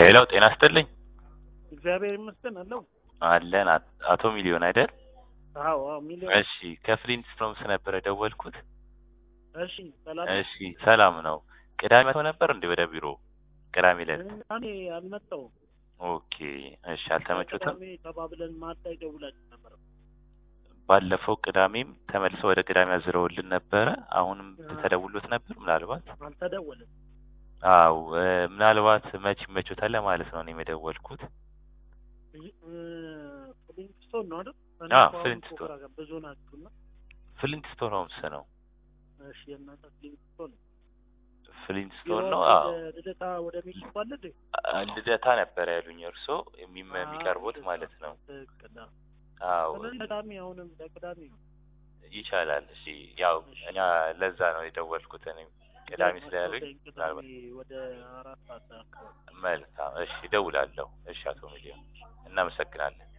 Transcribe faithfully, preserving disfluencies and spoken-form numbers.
ሄሎ ጤና ይስጥልኝ። እግዚአብሔር ይመስገን አለው። አለን አቶ ሚሊዮን አይደል? አዎ አዎ ሚሊዮን። እሺ ከፍሊንትስቶንስ ነበር የደወልኩት። እሺ ሰላም። እሺ ሰላም ነው። ቅዳሜ መጥቶ ነበር እንዴ ወደ ቢሮ? ቅዳሜ ዕለት። እኔ አልመጣሁም። ኦኬ እሺ አልተመቾትም? ቅዳሜ ተባብለን ማታ ይደውላችሁ ነበር። ባለፈው ቅዳሜም ተመልሰው ወደ ቅዳሜ አዝረውልን ነበረ። አሁንም ተደውሎት ነበር ምናልባት? አልተደወለም። አው ምናልባት መች ይመቾታል ለማለት ነው እኔ የደወልኩት። ፍሊንትስቶን ነው አይደል? አዎ ፍሊንትስቶን ብዙ ናችሁና ፍሊንትስቶን ሆምስ ነው። እሺ የእናንተ ፍሊንትስቶን ፍሊንትስቶን ነው። አዎ ልደታ ወደ ሜክሲኮ አለ እንዴ? ልደታ ነበር ያሉኝ እርሶ የሚቀርቡት ማለት ነው። አዎ ቅዳሜ አሁንም ለቅዳሜ ነው ይቻላል። እሺ ያው እኛ ለዛ ነው የደወልኩት እኔ ቅዳሜ ስለያሉኝ ቅዳሜ ወደ አራት ሰዓት አካባቢ። መልካም እሺ እደውላለሁ። እሺ አቶ ሚሊዮን እናመሰግናለን።